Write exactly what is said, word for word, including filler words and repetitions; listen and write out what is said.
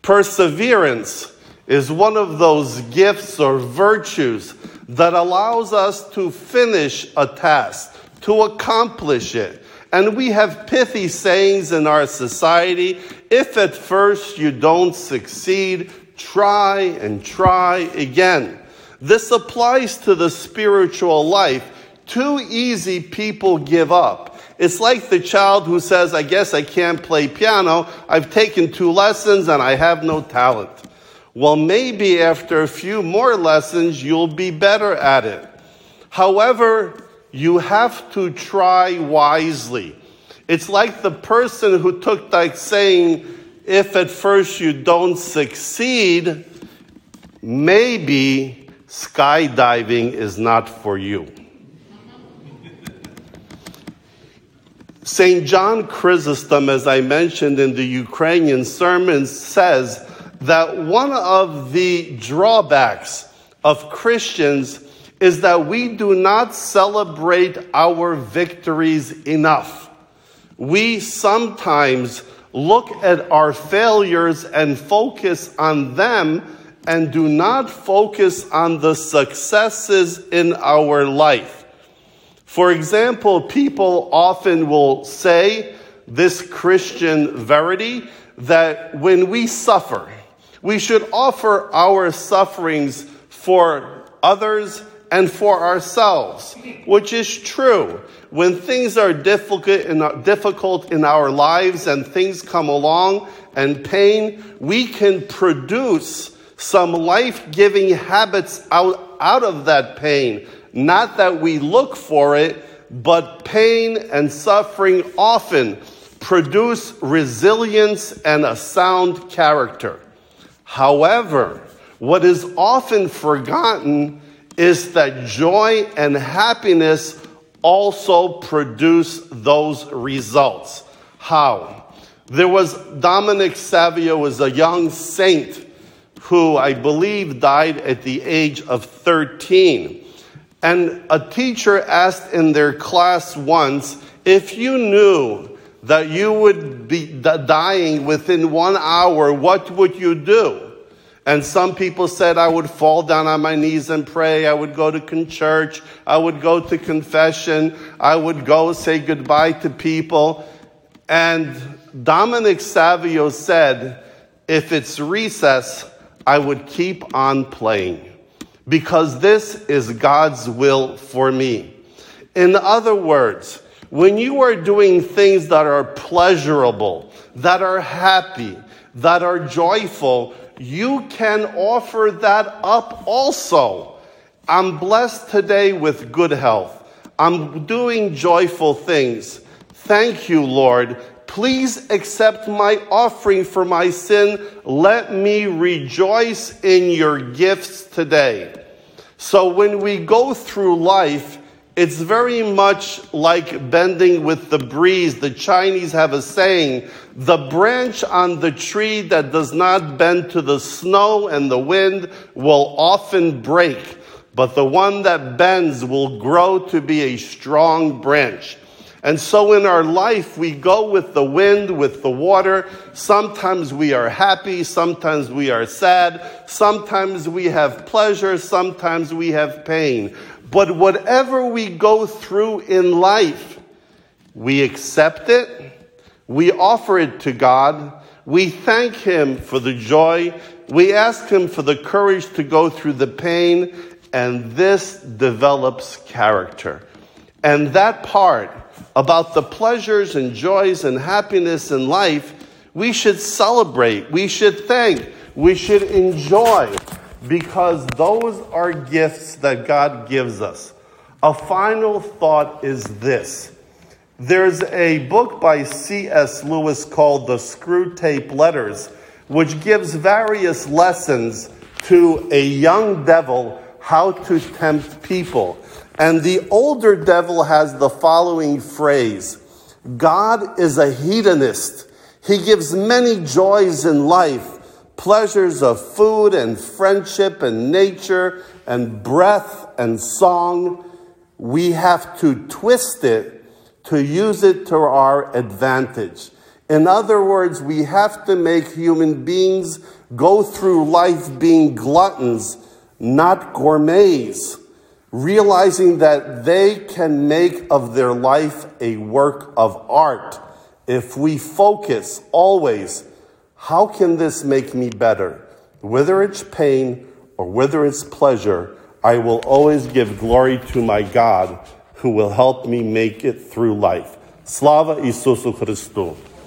Perseverance is one of those gifts or virtues that allows us to finish a task, to accomplish it. And we have pithy sayings in our society. If at first you don't succeed, try and try again. This applies to the spiritual life. Too easy people give up. It's like the child who says, I guess I can't play piano. I've taken two lessons and I have no talent. Well, maybe after a few more lessons, you'll be better at it. However, you have to try wisely. It's like the person who took that saying, if at first you don't succeed, maybe skydiving is not for you. Saint John Chrysostom, as I mentioned in the Ukrainian sermons, says that one of the drawbacks of Christians is that we do not celebrate our victories enough. We sometimes look at our failures and focus on them and do not focus on the successes in our life. For example, people often will say this Christian verity that when we suffer, we should offer our sufferings for others and for ourselves, which is true. When things are difficult in, difficult in our lives and things come along and pain, we can produce some life-giving habits out, out of that pain. Not that we look for it, but pain and suffering often produce resilience and a sound character. However, what is often forgotten is that joy and happiness also produce those results. How? There was Dominic Savio, was a young saint who I believe died at the age of thirteen. And a teacher asked in their class once, if you knew that you would be dying within one hour, what would you do? And some people said, I would fall down on my knees and pray. I would go to church. I would go to confession. I would go say goodbye to people. And Dominic Savio said, if it's recess, I would keep on playing, because this is God's will for me. In other words, when you are doing things that are pleasurable, that are happy, that are joyful, you can offer that up also. I'm blessed today with good health. I'm doing joyful things. Thank you, Lord. Please accept my offering for my sin. Let me rejoice in your gifts today. So when we go through life, it's very much like bending with the breeze. The Chinese have a saying, the branch on the tree that does not bend to the snow and the wind will often break, but the one that bends will grow to be a strong branch. And so in our life, we go with the wind, with the water. Sometimes we are happy, sometimes we are sad, sometimes we have pleasure, sometimes we have pain. But whatever we go through in life, we accept it, we offer it to God, we thank Him for the joy, we ask Him for the courage to go through the pain, and this develops character. And that part about the pleasures and joys and happiness in life, we should celebrate, we should thank, we should enjoy, because those are gifts that God gives us. A final thought is this. There's a book by C S Lewis called The Screwtape Letters, which gives various lessons to a young devil how to tempt people. And the older devil has the following phrase: God is a hedonist. He gives many joys in life, pleasures of food and friendship and nature and breath and song. We have to twist it to use it to our advantage. In other words, we have to make human beings go through life being gluttons, not gourmets, realizing that they can make of their life a work of art. If we focus always, how can this make me better? Whether it's pain or whether it's pleasure, I will always give glory to my God who will help me make it through life. Slava Isusu Christu.